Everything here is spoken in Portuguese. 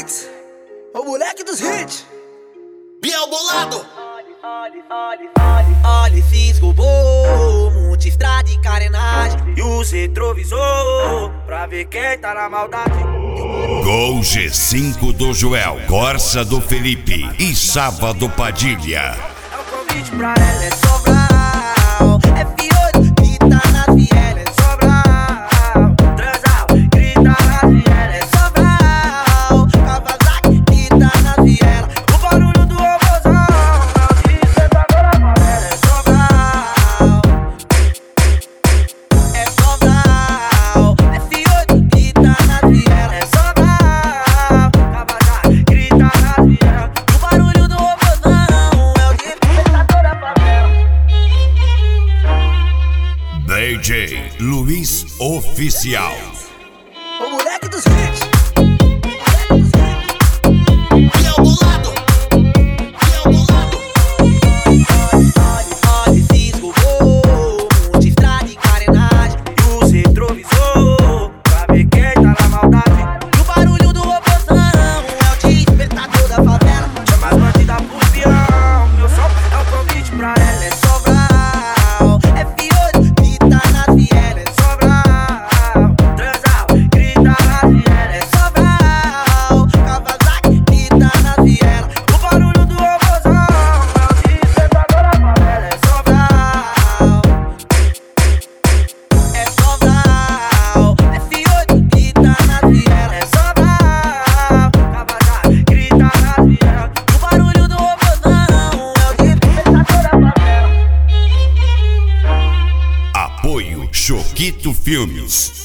Alex, o moleque dos hits. Biel Bolado. Olha, fisgo bom, multistrada e carenagem e os retrovisor pra ver quem tá na maldade. Gol G5 do Joel, Corsa do Felipe e Saba do Padilha. É um convite pra ela, é Sobral, F8 que tá na viela, é Sobral, Transal, grita na viela, é Sobral, Kawasaki que tá na viela, o barulho do robôzão, é o despertador da favela, é Sobral, F8 que tá na viela, é Sobral, Kawasaki grita na viela, o barulho do robôzão, é o despertador da favela. DJ Luiz Oficial. O moleque dos hits. Biel Bolado. Biel Bolado. Olha, fisgo bom, multistrada e carenagem e os retrovisor pra ver quem tá na maldade. E o barulho do robôzão é o despertador da favela. Chama as bandidas pro peão, meu som é o convite pra ela, é Sobral, F8 que tá na viela, é Sobral, Transal, grita na viela, é Sobral, Kawasaki que tá na viela, o barulho do robôzão é o despertador da favela, é Sobral, F8 que tá na viela, é Sobral, Kawasaki grita na viela, o barulho do robôzão é o despertador da favela. Apoio Choquito Filmes.